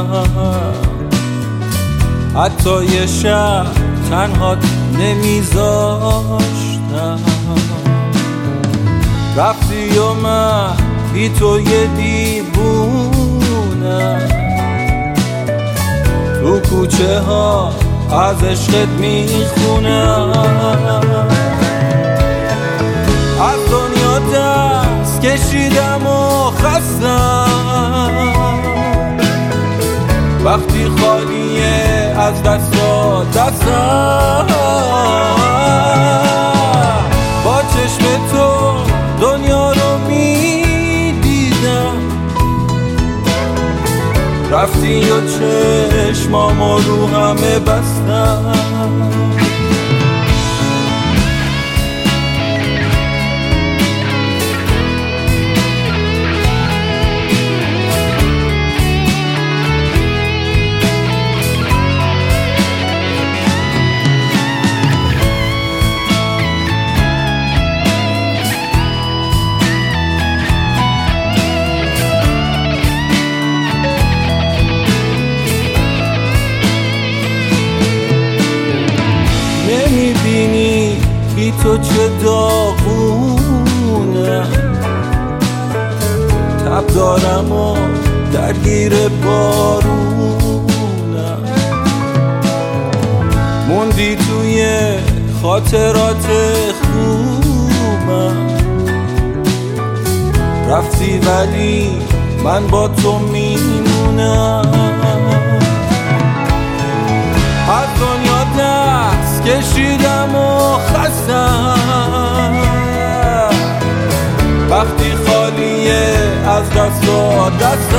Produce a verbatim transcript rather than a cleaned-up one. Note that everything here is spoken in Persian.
بودم، حتی یه شب تنها نمیذاشتم. رفتی و من بی تو یه دیوونم، تو کوچه ها از عشقت میخونم. از دنیا دست کشیدم و خستم، وقتی خالیه از دستا دستم. با چشم تو دنیا رو میدیدم، رفتی و چشمامو رو همه بستم. نمیبینی بی تو چه داغونم، تب دارم و درگیر بارونم. موندی توی خاطرات خوبم، رفتی ولی من با تو میمونم. از دنیا دست کشیدم و خستم، وقتی خالیه از دست و دست.